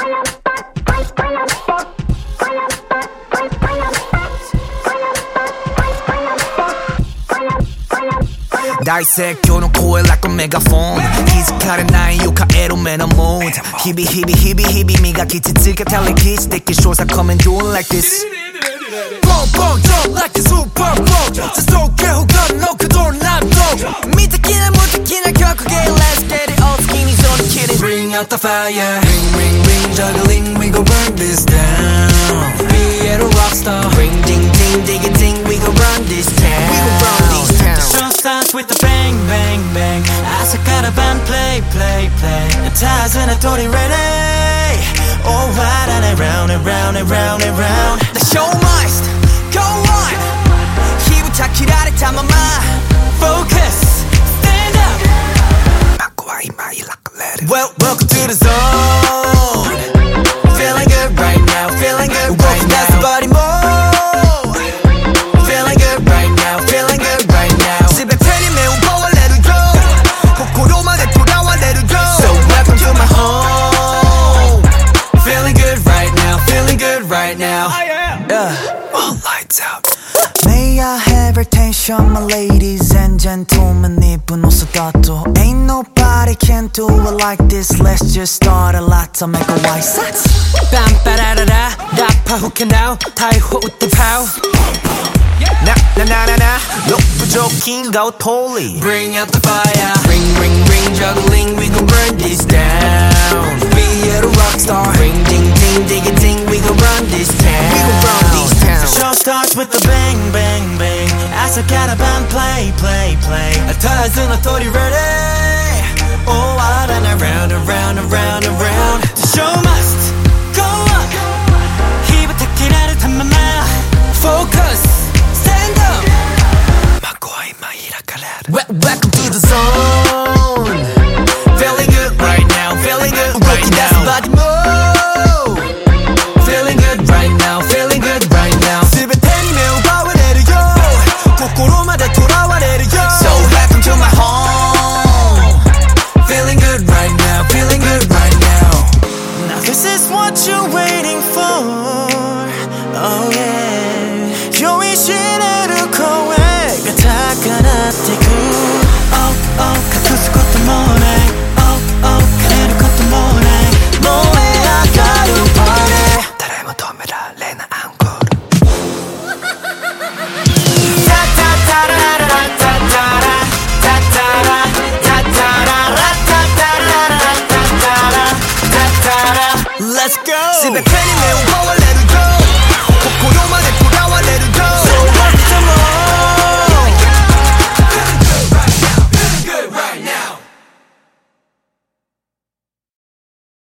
날説教の声 like a megaphone 気づかれないよカエル目のモード日々磨き続けた歴史的少佐 come and do it like this Boom boom jump like a super bowl Just don't care who got no 그돌 납도 미특기나 무특기나 격하게 Let's get it all skinny so the kitty Bring out the fire Ring juggling we gon' burn this down Be a rock star Ring ding ding dig it ding we gon' run this town We gon' run this town The show starts with the bang bang bang 아삭가라반 play ties in a dirty ready All right and around The show must go on 희부차 기다려 잠깐만 Focus Stand up Welcome to the zone Feeling good right now Feeling good right now That's the body move Feeling good right now Feeling good right now 집에 편히 매운 power let it go 거꾸로만에 돌아와 let it go So welcome to my home Feeling good right now Feeling good right now All lights out May I have your attention my ladies and gentlemen 입은 옷을 닫도 Ain't nobody can do it like this Let's just start a lot to make a white sex 빰빠라라라 나파 who can now 타이호 우띠 파우 나나나나나 욕부족인가 totally Bring out the fire Ring juggling we gon' burn this down Be a rock star Ring ding ding dig it ding we gon' run this town We gon' run this town The show starts with the bang bang bang 아삭가라반 play ties in a dirty ready All out and around The show must go on 희부터 기다려 담마마 Focus Stand up Welcome to the zone Feeling good right now Feeling good right now that's body move Feeling good right now Feeling good right now 집에 태니 매우 power let it go 거꾸로마다 돌아와 let it go So welcome to my home Feeling good right now Feeling good right now Now this is what you're waiting for Oh yeah 요이시네를 코에 가타카나티쿠 Oh oh 가쿠스 것도 모네 Oh oh 가네를 것도 모네 뭐에 아까루 파네 誰も止められないアンコールLet's go 집에 괜히 매운 power let it go